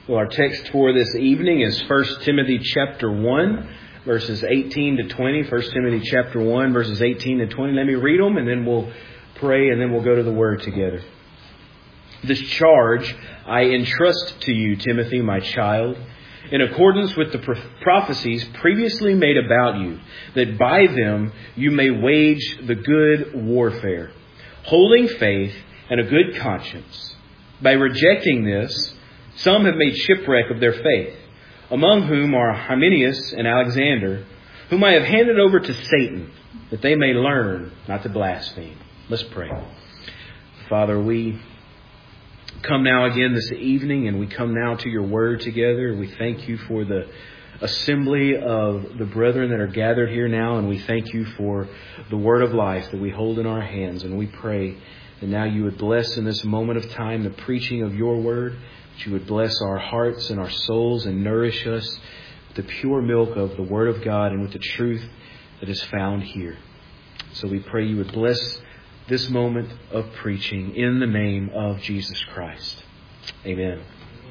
Well, our text for this evening is 1 Timothy chapter 1, verses 18 to 20. 1 Timothy chapter 1, verses 18 to 20. Let me read them, and then we'll pray, and then we'll go to the Word together. This charge I entrust to you, Timothy, my child, in accordance with the prophecies previously made about you, that by them you may wage the good warfare, holding faith and a good conscience. By rejecting this, some have made shipwreck of their faith, among whom are Hymenaeus and Alexander, whom I have handed over to Satan, that they may learn not to blaspheme. Let's pray. Father, we come now again this evening, and we come now to your word together. We thank you for the assembly of the brethren that are gathered here now, and we thank you for the word of life that we hold in our hands. And we pray that now you would bless in this moment of time the preaching of your word, that you would bless our hearts and our souls and nourish us with the pure milk of the Word of God and with the truth that is found here. So we pray you would bless this moment of preaching in the name of Jesus Christ. Amen.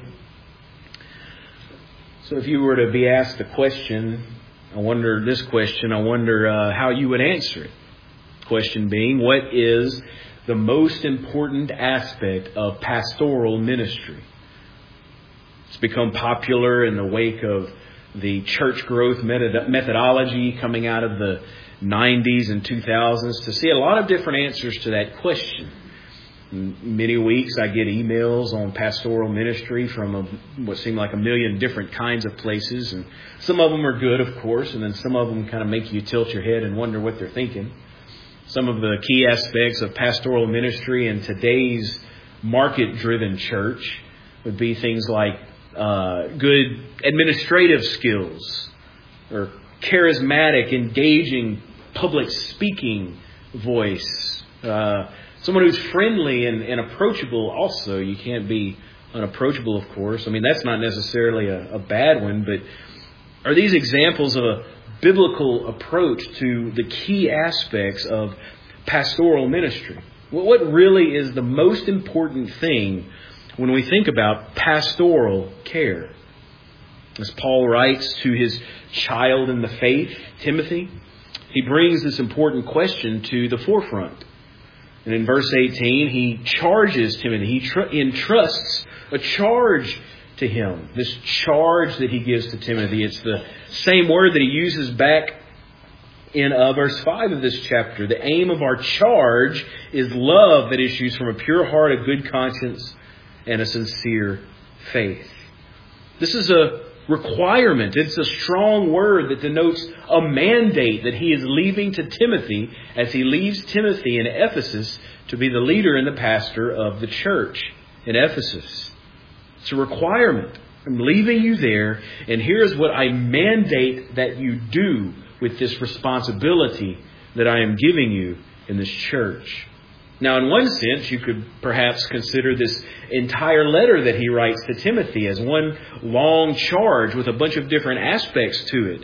So if you were to be asked a question, I wonder how you would answer it. Question being, what is the most important aspect of pastoral ministry? It's become popular in the wake of the church growth methodology coming out of the 90s and 2000s to see a lot of different answers to that question. In many weeks I get emails on pastoral ministry from what seem like a million different kinds of places. And some of them are good, of course, and then some of them kind of make you tilt your head and wonder what they're thinking. Some of the key aspects of pastoral ministry in today's market-driven church would be things like good administrative skills, or charismatic, engaging public speaking voice. Someone who's friendly and approachable also. You can't be unapproachable, of course. I mean, that's not necessarily a bad one, but are these examples of a biblical approach to the key aspects of pastoral ministry? What really is the most important thing when we think about pastoral care? As Paul writes to his child in the faith, Timothy, he brings this important question to the forefront. And in verse 18, he charges Timothy. He entrusts a charge to him. This charge that he gives to Timothy, it's the same word that he uses back in verse 5 of this chapter. The aim of our charge is love that issues from a pure heart, a good conscience, and a sincere faith. This is a requirement. It's a strong word that denotes a mandate that he is leaving to Timothy as he leaves Timothy in Ephesus to be the leader and the pastor of the church in Ephesus. It's a requirement. I'm leaving you there, and here's what I mandate that you do with this responsibility that I am giving you in this church. Now, in one sense, you could perhaps consider this entire letter that he writes to Timothy as one long charge with a bunch of different aspects to it.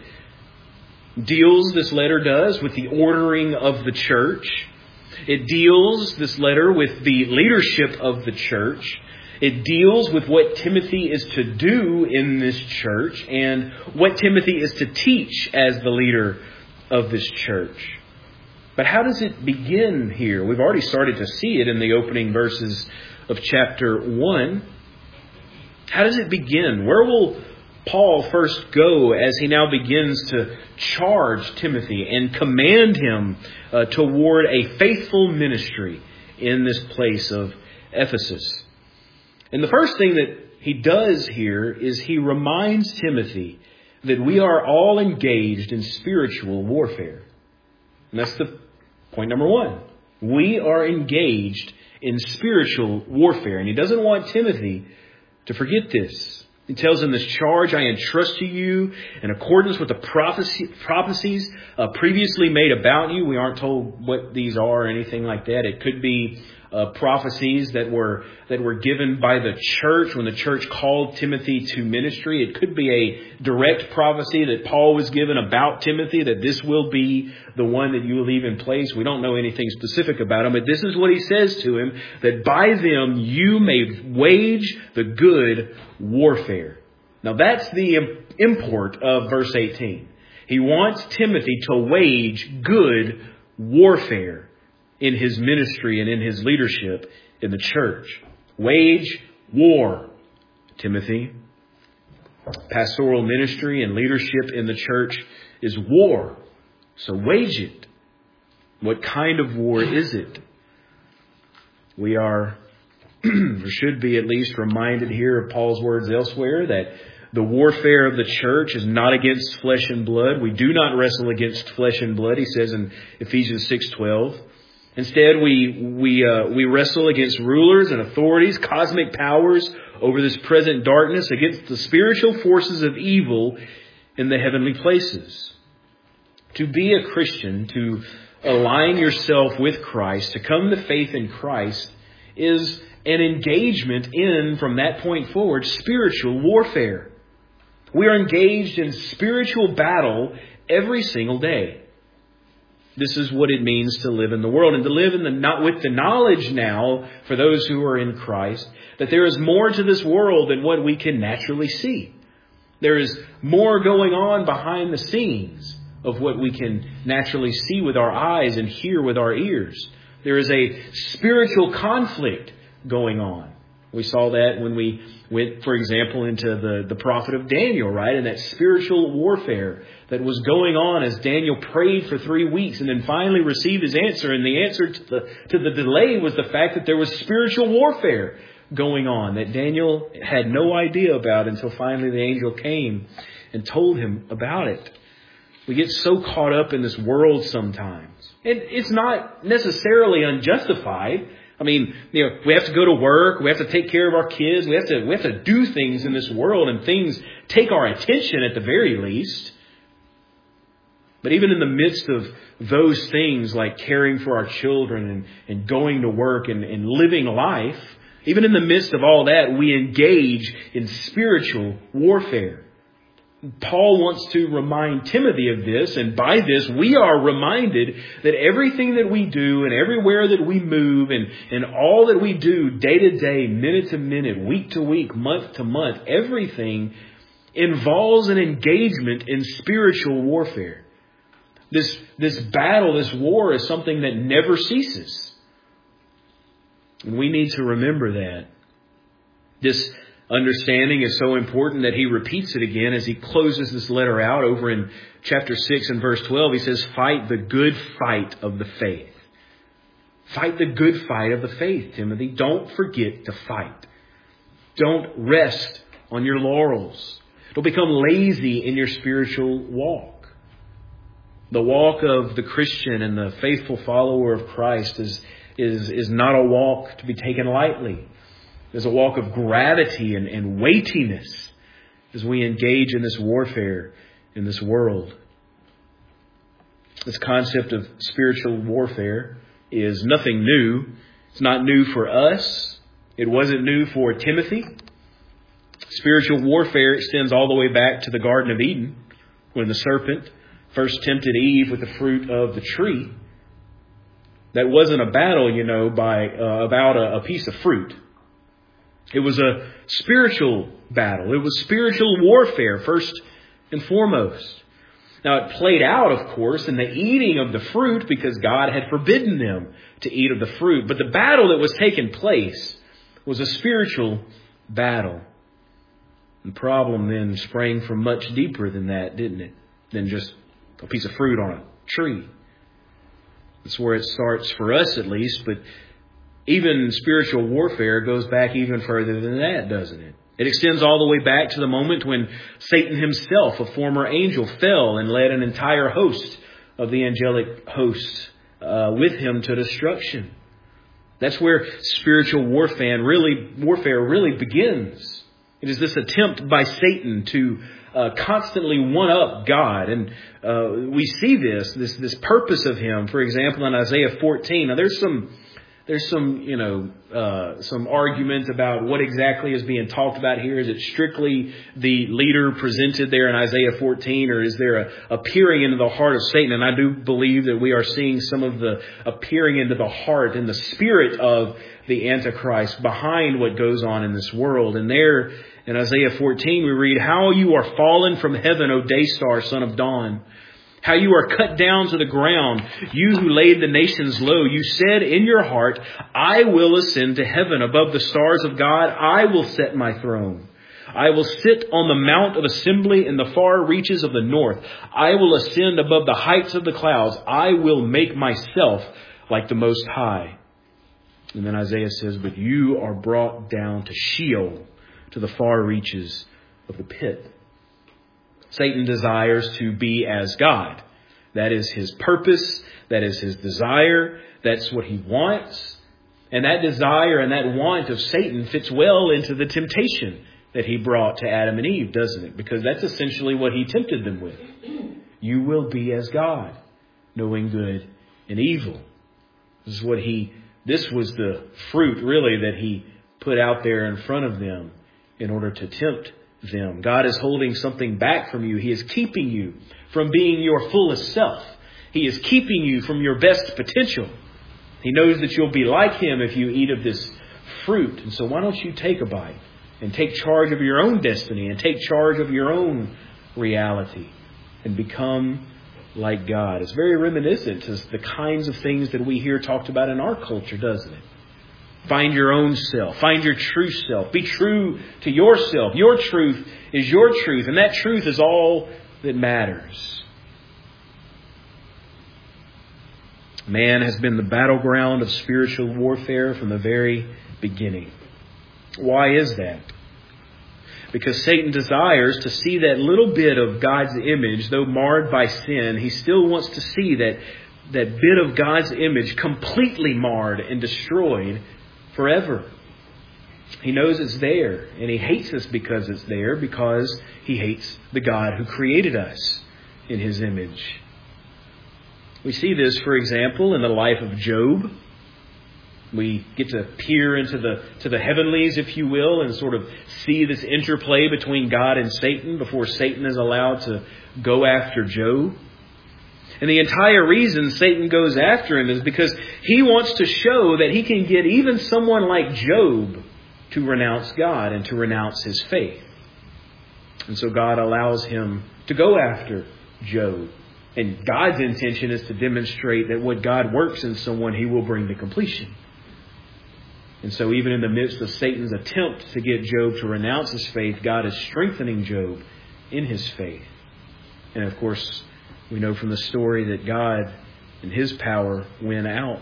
This letter does, with the ordering of the church. It deals, this letter, with the leadership of the church. It deals with what Timothy is to do in this church and what Timothy is to teach as the leader of this church. But how does it begin here? We've already started to see it in the opening verses of chapter 1. How does it begin? Where will Paul first go as he now begins to charge Timothy and command him toward a faithful ministry in this place of Ephesus? And the first thing that he does here is he reminds Timothy that we are all engaged in spiritual warfare. And that's the point number one. We are engaged in spiritual warfare. And he doesn't want Timothy to forget this. He tells him, this charge I entrust to you in accordance with the prophecies previously made about you. We aren't told what these are or anything like that. It could be prophecies that were given by the church when the church called Timothy to ministry. It could be a direct prophecy that Paul was given about Timothy, that this will be the one that you will leave in place. We don't know anything specific about him, but this is what he says to him, that by them you may wage the good warfare. Now that's the import of verse 18. He wants Timothy to wage good warfare in his ministry and in his leadership in the church. Wage war, Timothy. Pastoral ministry and leadership in the church is war. So wage it. What kind of war is it? We are, or should be at least, reminded here of Paul's words elsewhere that the warfare of the church is not against flesh and blood. We do not wrestle against flesh and blood, he says in Ephesians 6:12. Instead, we wrestle against rulers and authorities, cosmic powers over this present darkness, against the spiritual forces of evil in the heavenly places. To be a Christian, to align yourself with Christ, to come to faith in Christ, is an engagement in, from that point forward, spiritual warfare. We are engaged in spiritual battle every single day. This is what it means to live in the world, and to live in with the knowledge now, for those who are in Christ, that there is more to this world than what we can naturally see. There is more going on behind the scenes of what we can naturally see with our eyes and hear with our ears. There is a spiritual conflict going on. We saw that when we went, for example, into the prophet of Daniel, right? And that spiritual warfare that was going on as Daniel prayed for 3 weeks and then finally received his answer. And the answer to the delay was the fact that there was spiritual warfare going on that Daniel had no idea about until finally the angel came and told him about it. We get so caught up in this world sometimes. And it's not necessarily unjustified. I mean, we have to go to work. We have to take care of our kids. We have to do things in this world, and things take our attention at the very least. But even in the midst of those things, like caring for our children and going to work and living life, even in the midst of all that, we engage in spiritual warfare. Paul wants to remind Timothy of this, and by this we are reminded that everything that we do and everywhere that we move and all that we do day to day, minute to minute, week to week, month to month, everything involves an engagement in spiritual warfare. This battle, this war is something that never ceases. And we need to remember that. This understanding is so important that he repeats it again as he closes this letter out over in chapter 6 and verse 12. He says, fight the good fight of the faith. Fight the good fight of the faith, Timothy. Don't forget to fight. Don't rest on your laurels. Don't become lazy in your spiritual walk. The walk of the Christian and the faithful follower of Christ is not a walk to be taken lightly. There's a walk of gravity and weightiness as we engage in this warfare in this world. This concept of spiritual warfare is nothing new. It's not new for us. It wasn't new for Timothy. Spiritual warfare extends all the way back to the Garden of Eden, when the serpent first tempted Eve with the fruit of the tree. That wasn't a battle, about a piece of fruit. It was a spiritual battle. It was spiritual warfare, first and foremost. Now, it played out, of course, in the eating of the fruit because God had forbidden them to eat of the fruit. But the battle that was taking place was a spiritual battle. The problem then sprang from much deeper than that, didn't it? Than just a piece of fruit on a tree. That's where it starts for us, at least, but even spiritual warfare goes back even further than that, doesn't it? It extends all the way back to the moment when Satan himself, a former angel, fell and led an entire host of the angelic host with him to destruction. That's where spiritual warfare really begins. It is this attempt by Satan to constantly one-up God. And we see this purpose of him, for example, in Isaiah 14. Now, there's some There's some, some argument about what exactly is being talked about here. Is it strictly the leader presented there in Isaiah 14, or is there a peering into the heart of Satan? And I do believe that we are seeing some of the peering into the heart and the spirit of the Antichrist behind what goes on in this world. And there in Isaiah 14 we read, "How you are fallen from heaven, O Daystar, son of dawn. How you are cut down to the ground, you who laid the nations low. You said in your heart, I will ascend to heaven. Above the stars of God, I will set my throne. I will sit on the mount of assembly in the far reaches of the north. I will ascend above the heights of the clouds. I will make myself like the Most High." And then Isaiah says, "But you are brought down to Sheol, to the far reaches of the pit." Satan desires to be as God. That is his purpose. That is his desire. That's what he wants. And that desire and that want of Satan fits well into the temptation that he brought to Adam and Eve, doesn't it? Because that's essentially what he tempted them with. You will be as God, knowing good and evil. This was the fruit, really, that he put out there in front of them in order to tempt them. God is holding something back from you. He is keeping you from being your fullest self. He is keeping you from your best potential. He knows that you'll be like him if you eat of this fruit. And so why don't you take a bite and take charge of your own destiny and take charge of your own reality and become like God? It's very reminiscent to the kinds of things that we hear talked about in our culture, doesn't it? Find your own self. Find your true self. Be true to yourself. Your truth is your truth, and that truth is all that matters. Man has been the battleground of spiritual warfare from the very beginning. Why is that? Because Satan desires to see that little bit of God's image, though marred by sin, he still wants to see that bit of God's image completely marred and destroyed forever. He knows it's there, and he hates us because it's there, because he hates the God who created us in his image. We see this, for example, in the life of Job. We get to peer into the heavenlies, if you will, and sort of see this interplay between God and Satan before Satan is allowed to go after Job. And the entire reason Satan goes after him is because he wants to show that he can get even someone like Job to renounce God and to renounce his faith. And so God allows him to go after Job. And God's intention is to demonstrate that what God works in someone, he will bring to completion. And so even in the midst of Satan's attempt to get Job to renounce his faith, God is strengthening Job in his faith. And of course, we know from the story that God and his power win out.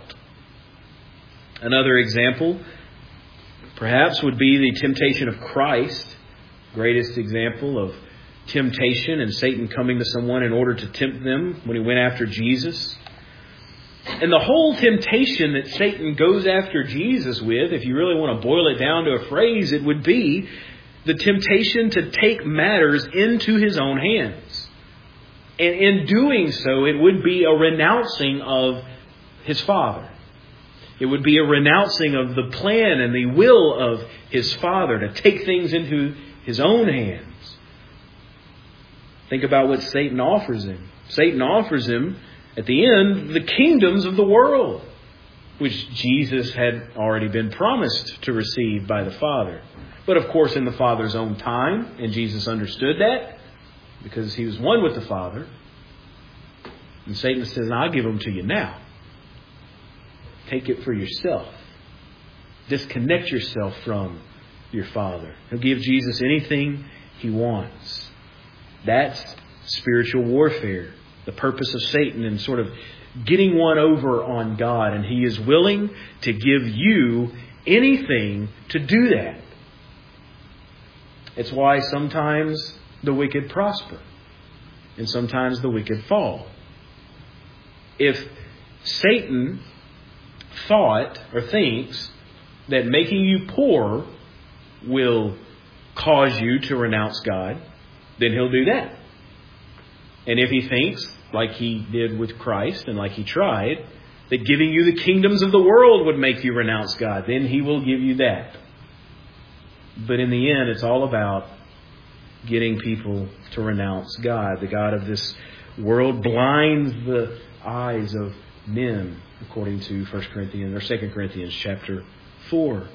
Another example, perhaps, would be the temptation of Christ. Greatest example of temptation and Satan coming to someone in order to tempt them when he went after Jesus. And the whole temptation that Satan goes after Jesus with, if you really want to boil it down to a phrase, it would be the temptation to take matters into his own hands. And in doing so, it would be a renouncing of his Father. It would be a renouncing of the plan and the will of his Father to take things into his own hands. Think about what Satan offers him. Satan offers him, at the end, the kingdoms of the world, which Jesus had already been promised to receive by the Father. But of course, in the Father's own time, and Jesus understood that, because he was one with the Father. And Satan says, I'll give them to you now. Take it for yourself. Disconnect yourself from your Father. He'll give Jesus anything he wants. That's spiritual warfare. The purpose of Satan in sort of getting one over on God. And he is willing to give you anything to do that. It's why sometimes the wicked prosper and sometimes the wicked fall. If Satan thought or thinks that making you poor will cause you to renounce God, then he'll do that. And if he thinks, like he did with Christ and like he tried, that giving you the kingdoms of the world would make you renounce God. Then He will give you that. But in the end, it's all about getting people to renounce God. The God of this world blinds the eyes of men, according to 1 Corinthians or 2 Corinthians chapter 4.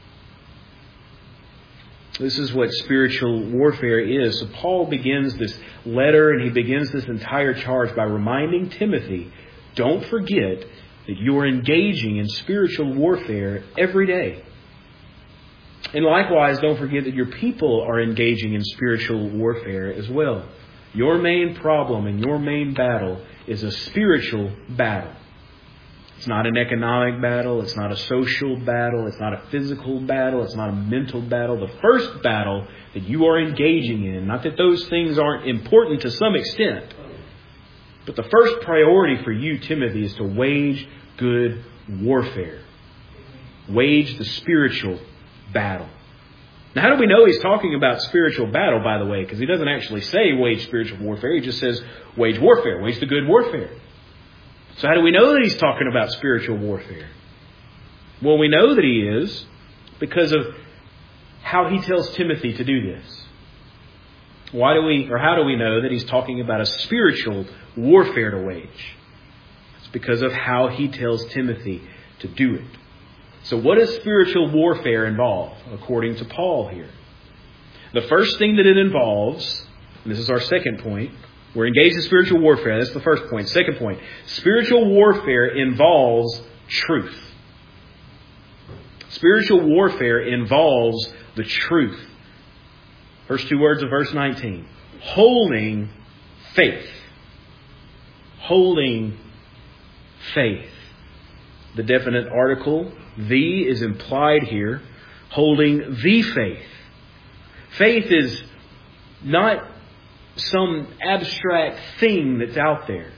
This is what spiritual warfare is. So Paul begins this letter and he begins this entire charge by reminding Timothy, don't forget that you are engaging in spiritual warfare every day. And likewise, don't forget that your people are engaging in spiritual warfare as well. Your main problem and your main battle is a spiritual battle. It's not an economic battle. It's not a social battle. It's not a physical battle. It's not a mental battle. The first battle that you are engaging in, not that those things aren't important to some extent, but the first priority for you, Timothy, is to wage good warfare. Wage the spiritual battle. Now, how do we know he's talking about spiritual battle, by the way? Because he doesn't actually say wage spiritual warfare. He just says wage warfare. Wage the good warfare. So how do we know that he's talking about spiritual warfare? Well, we know that he is because of how he tells Timothy to do this. How do we know that he's talking about a spiritual warfare to wage? It's because of how he tells Timothy to do it. So what does spiritual warfare involve, according to Paul here? The first thing that it involves, and this is our second point, we're engaged in spiritual warfare. That's the first point. Second point, spiritual warfare involves truth. Spiritual warfare involves the truth. First two words of verse 19. Holding faith. Holding faith. The definite article, the, is implied here. Holding the faith. Faith is not some abstract thing that's out there.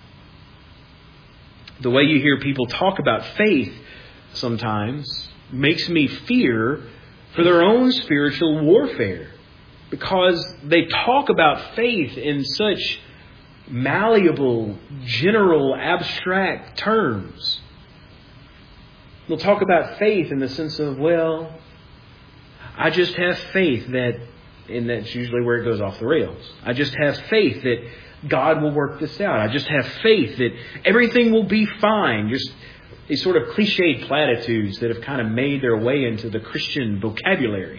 The way you hear people talk about faith sometimes makes me fear for their own spiritual warfare, because they talk about faith in such malleable, general, abstract terms. They'll talk about faith in the sense of, well, I just have faith that, and that's usually where it goes off the rails. I just have faith that God will work this out. I just have faith that everything will be fine. Just these sort of cliched platitudes that have kind of made their way into the Christian vocabulary.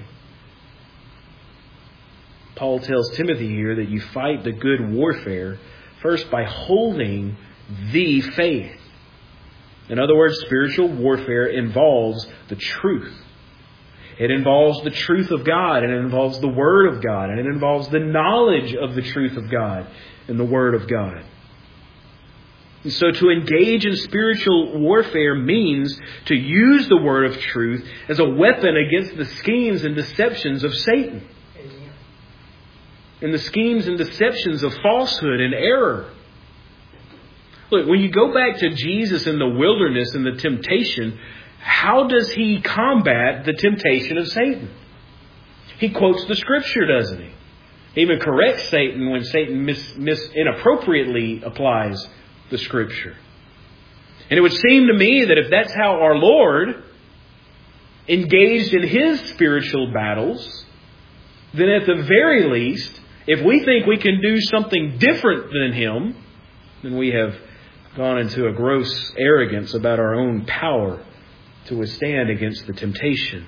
Paul tells Timothy here that you fight the good warfare first by holding the faith. In other words, spiritual warfare involves the truth. It involves the truth of God, and it involves the Word of God, and it involves the knowledge of the truth of God and the Word of God. And so to engage in spiritual warfare means to use the Word of truth as a weapon against the schemes and deceptions of Satan. And the schemes and deceptions of falsehood and error. Look, when you go back to Jesus in the wilderness and the temptation, how does he combat the temptation of Satan? He quotes the Scripture, doesn't he? He even corrects Satan when Satan inappropriately applies the Scripture. And it would seem to me that if that's how our Lord engaged in His spiritual battles, then at the very least, if we think we can do something different than Him, then we have gone into a gross arrogance about our own power to withstand against the temptation.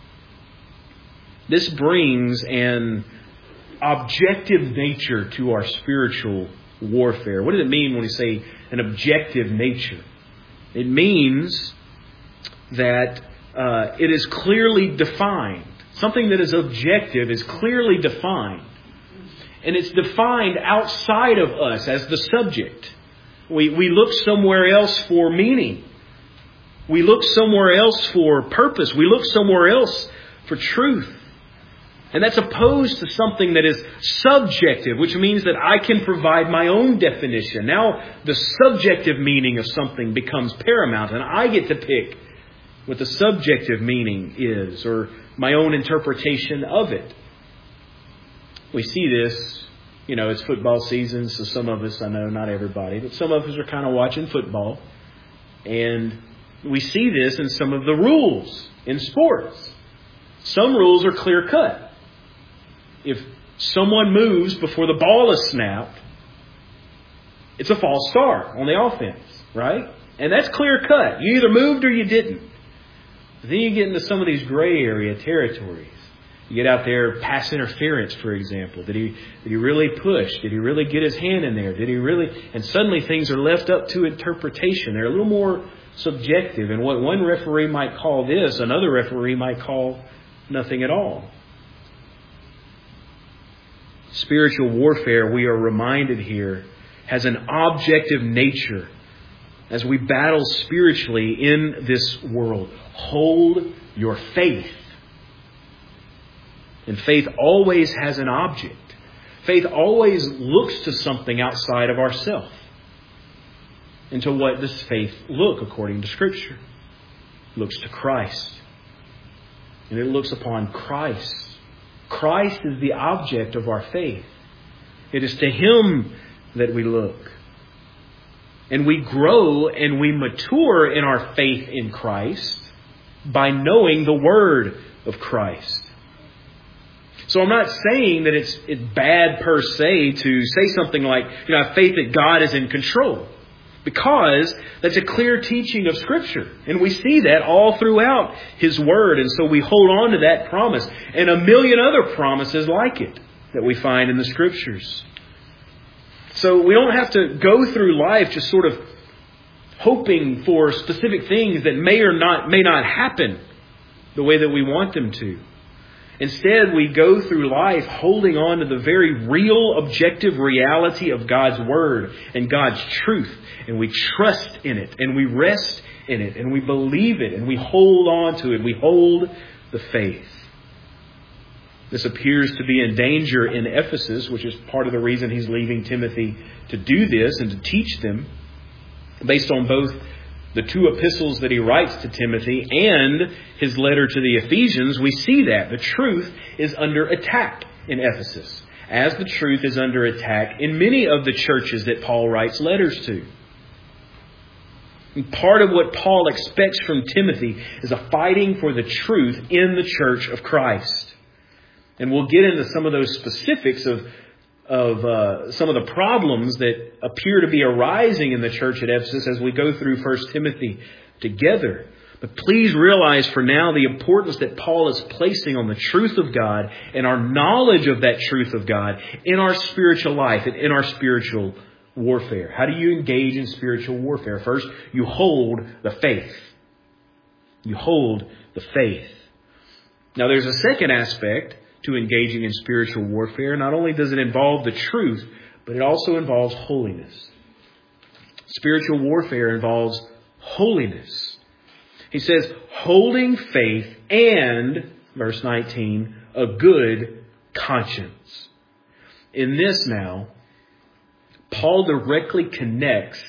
This brings an objective nature to our spiritual warfare. What does it mean when we say an objective nature? It means that it is clearly defined. Something that is objective is clearly defined. And it's defined outside of us as the subject. We look somewhere else for meaning. We look somewhere else for purpose. We look somewhere else for truth. And that's opposed to something that is subjective, which means that I can provide my own definition. Now the subjective meaning of something becomes paramount, and I get to pick what the subjective meaning is, or my own interpretation of it. We see this, it's football season, so some of us, I know not everybody, but some of us are kind of watching football. And we see this in some of the rules in sports. Some rules are clear cut. If someone moves before the ball is snapped, it's a false start on the offense, right? And that's clear cut. You either moved or you didn't. But then you get into some of these gray area territories. You get out there, pass interference, for example. Did he really push? Did he really get his hand in there? Did he really? And suddenly things are left up to interpretation. They're a little more subjective. And what one referee might call this, another referee might call nothing at all. Spiritual warfare, we are reminded here, has an objective nature as we battle spiritually in this world. Hold your faith. And faith always has an object. Faith always looks to something outside of ourselves. And to what does faith look according to Scripture? It looks to Christ. And it looks upon Christ. Christ is the object of our faith. It is to Him that we look. And we grow and we mature in our faith in Christ by knowing the Word of Christ. So I'm not saying that it's bad per se to say something like, I have faith that God is in control. Because that's a clear teaching of Scripture. And we see that all throughout His Word. And so we hold on to that promise. And a million other promises like it that we find in the Scriptures. So we don't have to go through life just sort of hoping for specific things that may not happen the way that we want them to. Instead, we go through life holding on to the very real, objective reality of God's Word and God's truth. And we trust in it, and we rest in it, and we believe it, and we hold on to it. We hold the faith. This appears to be in danger in Ephesus, which is part of the reason he's leaving Timothy to do this and to teach them. Based on both the two epistles that he writes to Timothy and his letter to the Ephesians, we see that the truth is under attack in Ephesus, as the truth is under attack in many of the churches that Paul writes letters to. And part of what Paul expects from Timothy is a fighting for the truth in the church of Christ. And we'll get into some of those specifics of some of the problems that appear to be arising in the church at Ephesus as we go through 1 Timothy together. But please realize for now the importance that Paul is placing on the truth of God and our knowledge of that truth of God in our spiritual life and in our spiritual warfare. How do you engage in spiritual warfare? First, you hold the faith. You hold the faith. Now there's a second aspect to engaging in spiritual warfare. Not only does it involve the truth, but it also involves holiness. Spiritual warfare involves holiness. He says, holding faith and, verse 19, a good conscience. In this now, Paul directly connects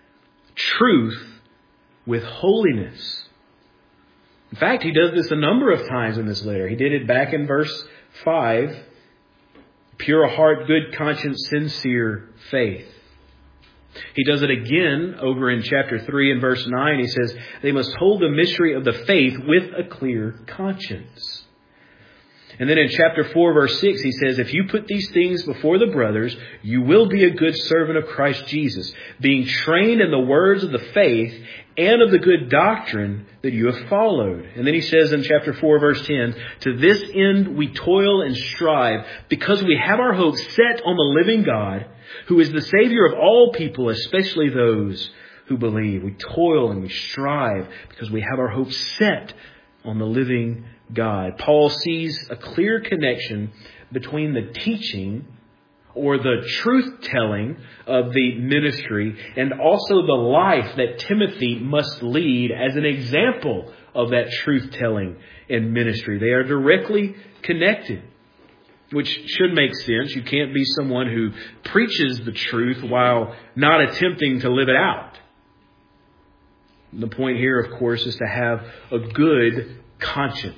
truth with holiness. In fact, he does this a number of times in this letter. He did it back in verse 5, pure heart, good conscience, sincere faith. He does it again over in chapter 3 and verse 9. He says, they must hold the mystery of the faith with a clear conscience. And then in chapter 4, verse 6, he says, if you put these things before the brothers, you will be a good servant of Christ Jesus, being trained in the words of the faith and of the good doctrine that you have followed. And then he says in chapter 4, verse 10, to this end we toil and strive, because we have our hope set on the living God, who is the Savior of all people, especially those who believe. We toil and we strive because we have our hope set on the living God. Paul sees a clear connection between the teaching or the truth-telling of the ministry and also the life that Timothy must lead as an example of that truth-telling and ministry. They are directly connected, which should make sense. You can't be someone who preaches the truth while not attempting to live it out. The point here, of course, is to have a good conscience.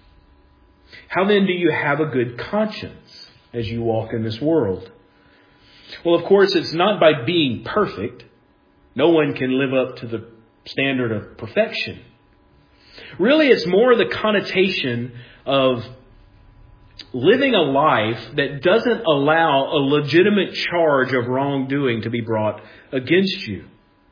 How then do you have a good conscience as you walk in this world? Well, of course, it's not by being perfect. No one can live up to the standard of perfection. Really, it's more the connotation of living a life that doesn't allow a legitimate charge of wrongdoing to be brought against you.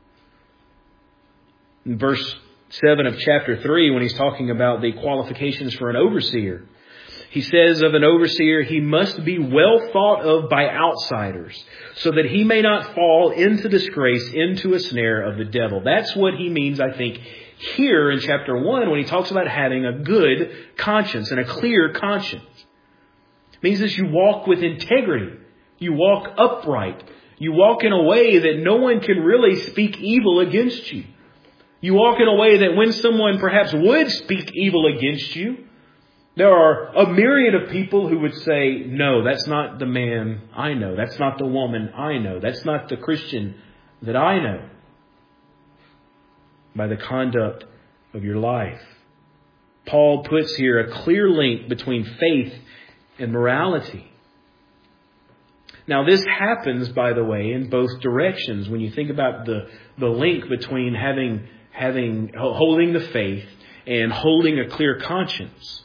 In verse 7 of chapter 3, when he's talking about the qualifications for an overseer, he says of an overseer, he must be well thought of by outsiders, so that he may not fall into disgrace, into a snare of the devil. That's what he means, I think, here in chapter 1, when he talks about having a good conscience and a clear conscience. It means that you walk with integrity. You walk upright. You walk in a way that no one can really speak evil against you. You walk in a way that when someone perhaps would speak evil against you, there are a myriad of people who would say, no, that's not the man I know. That's not the woman I know. That's not the Christian that I know. By the conduct of your life. Paul puts here a clear link between faith and morality. Now, this happens, by the way, in both directions. When you think about the link between holding the faith and holding a clear conscience,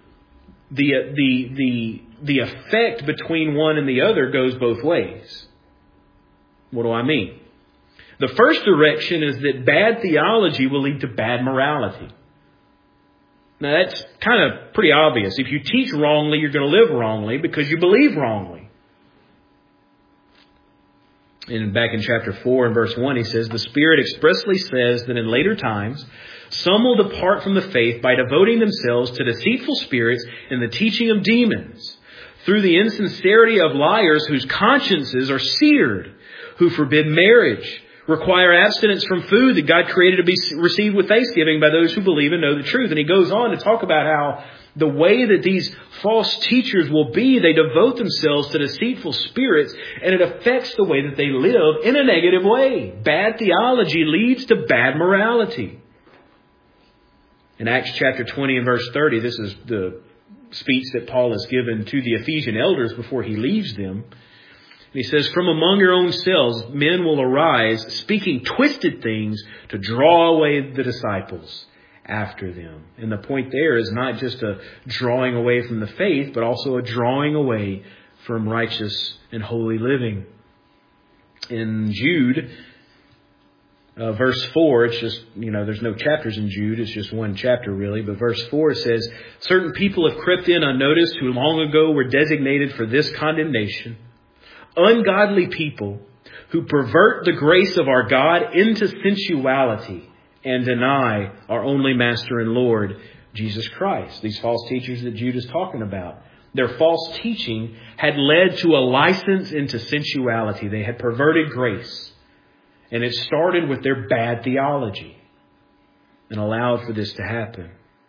the effect between one and the other goes both ways. What do I mean? The first direction is that bad theology will lead to bad morality. Now, that's kind of pretty obvious. If you teach wrongly, you're going to live wrongly because you believe wrongly. And back in chapter 4 and verse 1, he says, the Spirit expressly says that in later times, some will depart from the faith by devoting themselves to deceitful spirits and the teaching of demons, through the insincerity of liars whose consciences are seared, who forbid marriage, require abstinence from food that God created to be received with thanksgiving by those who believe and know the truth. And he goes on to talk about how the way that these false teachers will be, they devote themselves to deceitful spirits, and it affects the way that they live in a negative way. Bad theology leads to bad morality. In Acts chapter 20 and verse 30, this is the speech that Paul has given to the Ephesian elders before he leaves them. He says, from among your own selves, men will arise, speaking twisted things to draw away the disciples after them. And the point there is not just a drawing away from the faith, but also a drawing away from righteous and holy living. In Jude, verse 4, it's just, there's no chapters in Jude. It's just one chapter really. But verse 4 says, certain people have crept in unnoticed who long ago were designated for this condemnation. Ungodly people who pervert the grace of our God into sensuality and deny our only Master and Lord, Jesus Christ. These false teachers that Jude is talking about. Their false teaching had led to a license into sensuality. They had perverted grace. And it started with their bad theology and allowed for this to happen.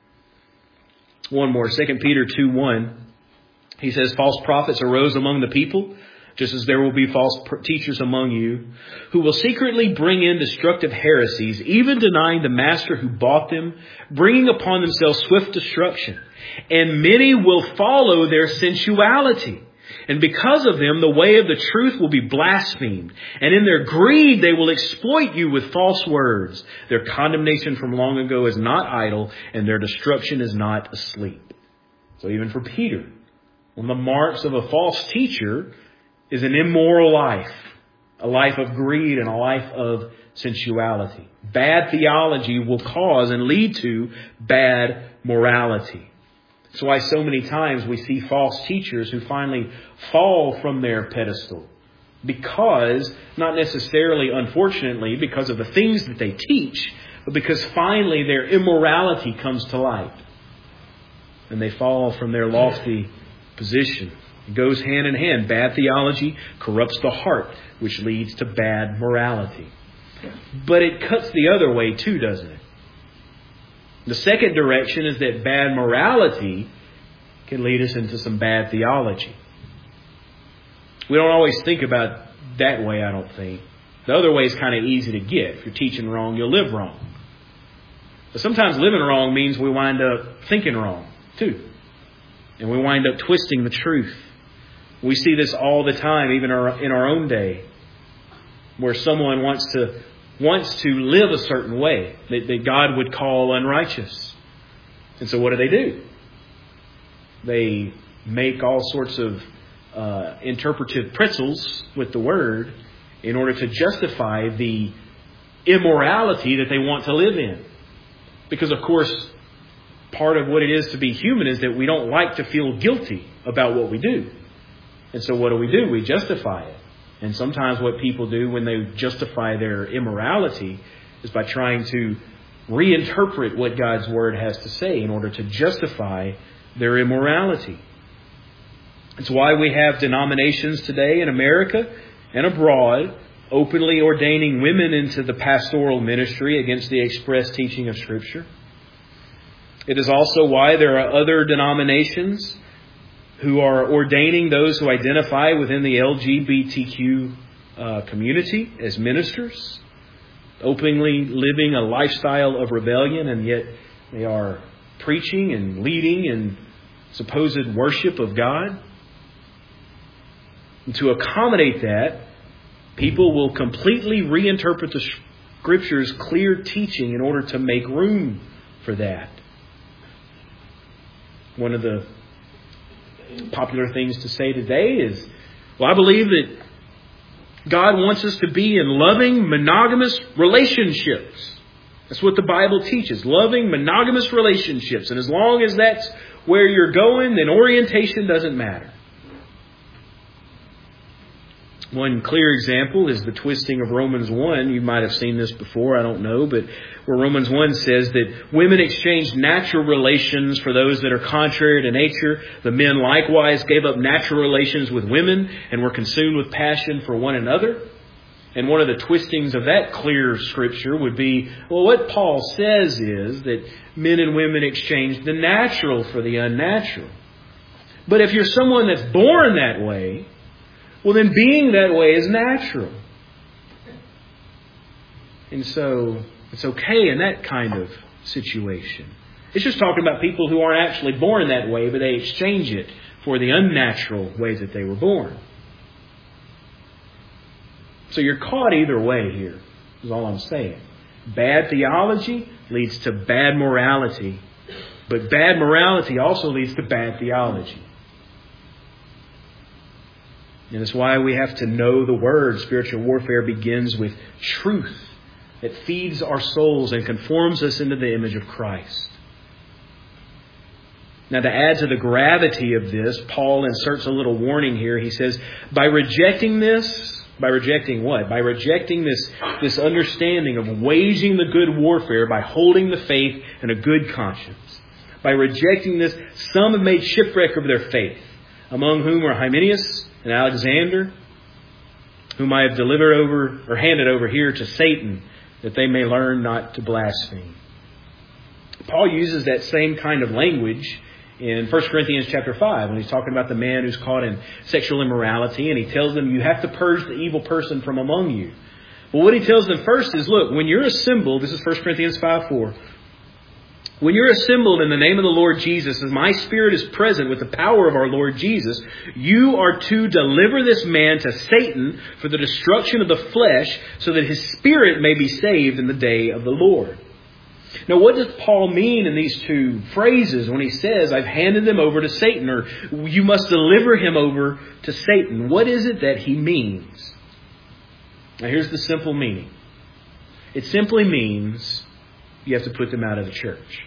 One more, 2 Peter 2:1. He says, false prophets arose among the people, just as there will be false teachers among you, who will secretly bring in destructive heresies, even denying the Master who bought them, bringing upon themselves swift destruction. And many will follow their sensuality. And because of them, the way of the truth will be blasphemed. And in their greed, they will exploit you with false words. Their condemnation from long ago is not idle, and their destruction is not asleep. So even for Peter, one of the marks of a false teacher is an immoral life, a life of greed and a life of sensuality. Bad theology will cause and lead to bad morality. That's why so many times we see false teachers who finally fall from their pedestal. Because, not necessarily, unfortunately, because of the things that they teach, but because finally their immorality comes to light. And they fall from their lofty position. It goes hand in hand. Bad theology corrupts the heart, which leads to bad morality. But it cuts the other way too, doesn't it? The second direction is that bad morality can lead us into some bad theology. We don't always think about that way, I don't think. The other way is kind of easy to get. If you're teaching wrong, you'll live wrong. But sometimes living wrong means we wind up thinking wrong too. And we wind up twisting the truth. We see this all the time, even in our own day, where someone wants to wants to live a certain way that God would call unrighteous. And so what do? They make all sorts of interpretive pretzels with the Word in order to justify the immorality that they want to live in. Because, of course, part of what it is to be human is that we don't like to feel guilty about what we do. And so what do? We justify it. And sometimes what people do when they justify their immorality is by trying to reinterpret what God's Word has to say in order to justify their immorality. It's why we have denominations today in America and abroad openly ordaining women into the pastoral ministry against the express teaching of Scripture. It is also why there are other denominations who are ordaining those who identify within the LGBTQ community as ministers, openly living a lifestyle of rebellion, and yet they are preaching and leading in supposed worship of God. And to accommodate that, people will completely reinterpret the Scripture's clear teaching in order to make room for that. One of the popular things to say today is, well, I believe that God wants us to be in loving, monogamous relationships. That's what the Bible teaches. Loving, monogamous relationships. And as long as that's where you're going, then orientation doesn't matter. One clear example is the twisting of Romans 1. You might have seen this before, I don't know, but where Romans 1 says that women exchanged natural relations for those that are contrary to nature. The men likewise gave up natural relations with women and were consumed with passion for one another. And one of the twistings of that clear Scripture would be, well, what Paul says is that men and women exchange the natural for the unnatural. But if you're someone that's born that way, well, then being that way is natural. And so it's okay in that kind of situation. It's just talking about people who aren't actually born that way, but they exchange it for the unnatural way that they were born. So you're caught either way here, is all I'm saying. Bad theology leads to bad morality, but bad morality also leads to bad theology. And that's why we have to know the Word. Spiritual warfare begins with truth that feeds our souls and conforms us into the image of Christ. Now, to add to the gravity of this, Paul inserts a little warning here. He says, by rejecting this, by rejecting what? By rejecting this understanding of waging the good warfare by holding the faith and a good conscience. By rejecting this, some have made shipwreck of their faith, among whom are Hymenaeus and Alexander, whom I have delivered over or handed over here to Satan, that they may learn not to blaspheme. Paul uses that same kind of language in 1 Corinthians chapter 5 when he's talking about the man who's caught in sexual immorality, and he tells them you have to purge the evil person from among you. Well, what he tells them first is, look, when you're assembled, this is 1 Corinthians 5:4, when you're assembled in the name of the Lord Jesus, as my Spirit is present with the power of our Lord Jesus, you are to deliver this man to Satan for the destruction of the flesh, so that his spirit may be saved in the day of the Lord. Now, what does Paul mean in these two phrases when he says, I've handed them over to Satan, or you must deliver him over to Satan? What is it that he means? Now, here's the simple meaning. It simply means you have to put them out of the church.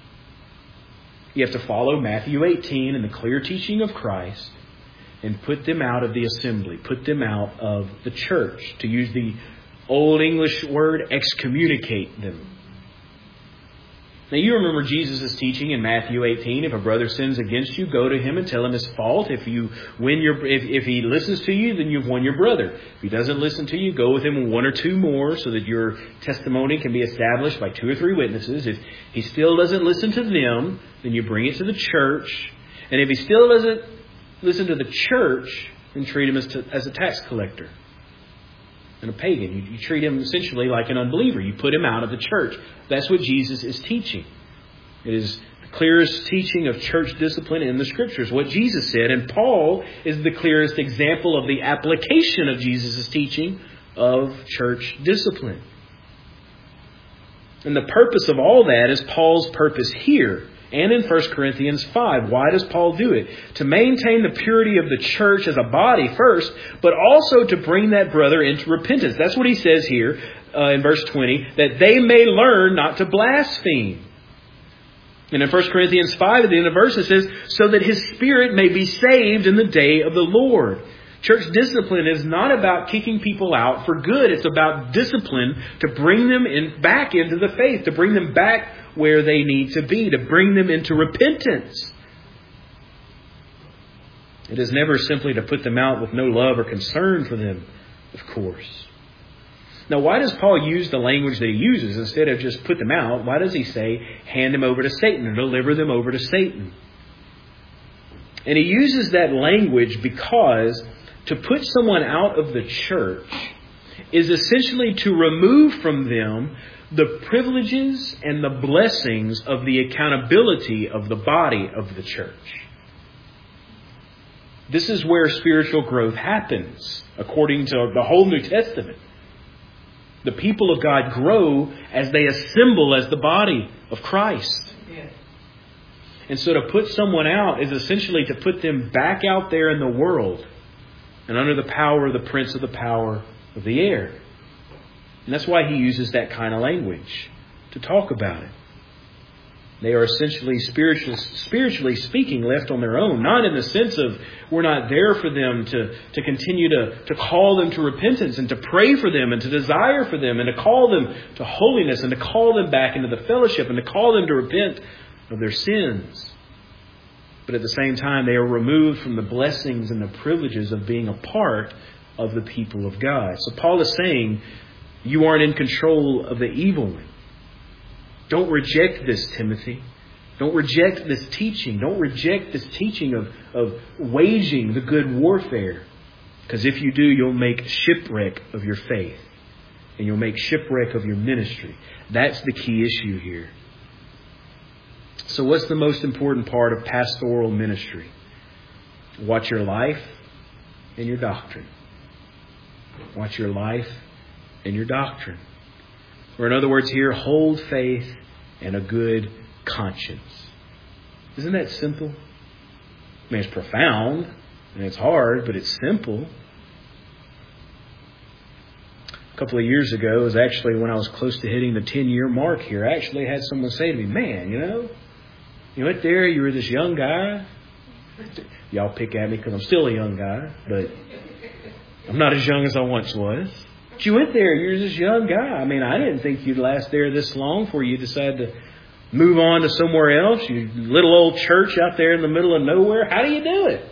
You have to follow Matthew 18 and the clear teaching of Christ and put them out of the assembly. Put them out of the church. To use the old English word, excommunicate them. Now, you remember Jesus' teaching in Matthew 18. If a brother sins against you, go to him and tell him his fault. If he listens to you, then you've won your brother. If he doesn't listen to you, go with him one or two more so that your testimony can be established by 2 or 3 witnesses. If he still doesn't listen to them, then you bring it to the church. And if he still doesn't listen to the church, then treat him as a tax collector and a pagan. You treat him essentially like an unbeliever. You put him out of the church. That's what Jesus is teaching. It is the clearest teaching of church discipline in the Scriptures, what Jesus said. And Paul is the clearest example of the application of Jesus' teaching of church discipline. And the purpose of all that is Paul's purpose here and in 1 Corinthians 5. Why does Paul do it? To maintain the purity of the church as a body first, but also to bring that brother into repentance. That's what he says here in verse 20, that they may learn not to blaspheme. And in 1 Corinthians 5, at the end of the verse, it says, so that his spirit may be saved in the day of the Lord. Church discipline is not about kicking people out for good. It's about discipline to bring them back into the faith, to bring them back where they need to be, to bring them into repentance. It is never simply to put them out with no love or concern for them, of course. Now, why does Paul use the language that he uses instead of just put them out? Why does he say, hand them over to Satan or deliver them over to Satan? And he uses that language because to put someone out of the church is essentially to remove from them the privileges and the blessings of the accountability of the body of the church. This is where spiritual growth happens, according to the whole New Testament. The people of God grow as they assemble as the body of Christ. And so to put someone out is essentially to put them back out there in the world and under the power of the prince of the power of the air. And that's why he uses that kind of language to talk about it. They are essentially, spiritually speaking, left on their own. Not in the sense of we're not there for them to continue to call them to repentance and to pray for them and to desire for them and to call them to holiness and to call them back into the fellowship and to call them to repent of their sins. But at the same time, they are removed from the blessings and the privileges of being a part of the people of God. So Paul is saying, you aren't in control of the evil one. Don't reject this, Timothy. Don't reject this teaching. Don't reject this teaching of waging the good warfare. Because if you do, you'll make shipwreck of your faith. And you'll make shipwreck of your ministry. That's the key issue here. So what's the most important part of pastoral ministry? Watch your life and your doctrine. Watch your life and your doctrine. Or in other words here, hold faith and a good conscience. Isn't that simple? I mean, it's profound and it's hard, but it's simple. A couple of years ago, it was actually when I was close to hitting the 10-year mark here, I actually had someone say to me, man, you went there, you were this young guy. Y'all pick at me because I'm still a young guy, but I'm not as young as I once was. But you went there, you're this young guy. I mean, I didn't think you'd last there this long before you decided to move on to somewhere else. You little old church out there in the middle of nowhere. How do you do it?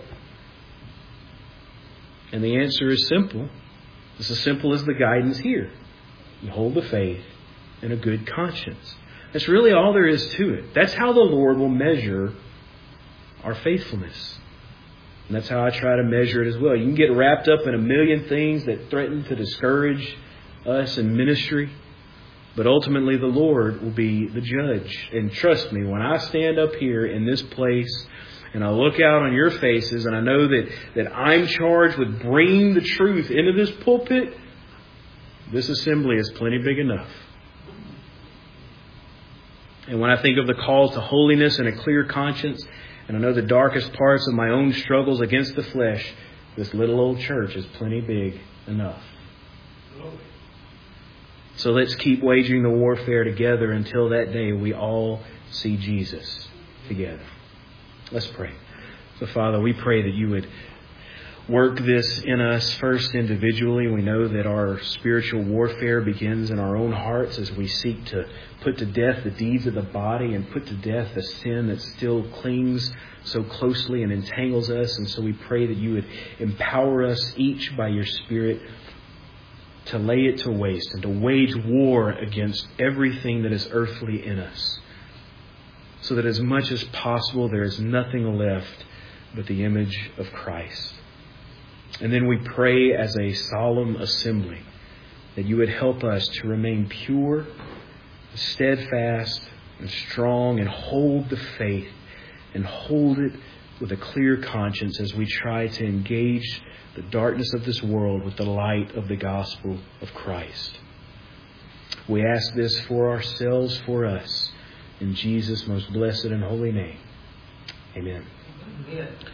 And the answer is simple. It's as simple as the guidance here. You hold the faith and a good conscience. That's really all there is to it. That's how the Lord will measure our faithfulness. And that's how I try to measure it as well. You can get wrapped up in a million things that threaten to discourage us in ministry. But ultimately the Lord will be the judge. And trust me, when I stand up here in this place and I look out on your faces and I know that I'm charged with bringing the truth into this pulpit, this assembly is plenty big enough. And when I think of the call to holiness and a clear conscience, and I know the darkest parts of my own struggles against the flesh, this little old church is plenty big enough. So let's keep waging the warfare together until that day we all see Jesus together. Let's pray. So, Father, we pray that you would work this in us first individually. We know that our spiritual warfare begins in our own hearts as we seek to put to death the deeds of the body and put to death the sin that still clings so closely and entangles us. And so we pray that you would empower us each by your Spirit to lay it to waste and to wage war against everything that is earthly in us, so that as much as possible there is nothing left but the image of Christ. And then we pray as a solemn assembly that you would help us to remain pure, steadfast, and strong, and hold the faith and hold it with a clear conscience as we try to engage the darkness of this world with the light of the gospel of Christ. We ask this for ourselves, for us. In Jesus' most blessed and holy name. Amen.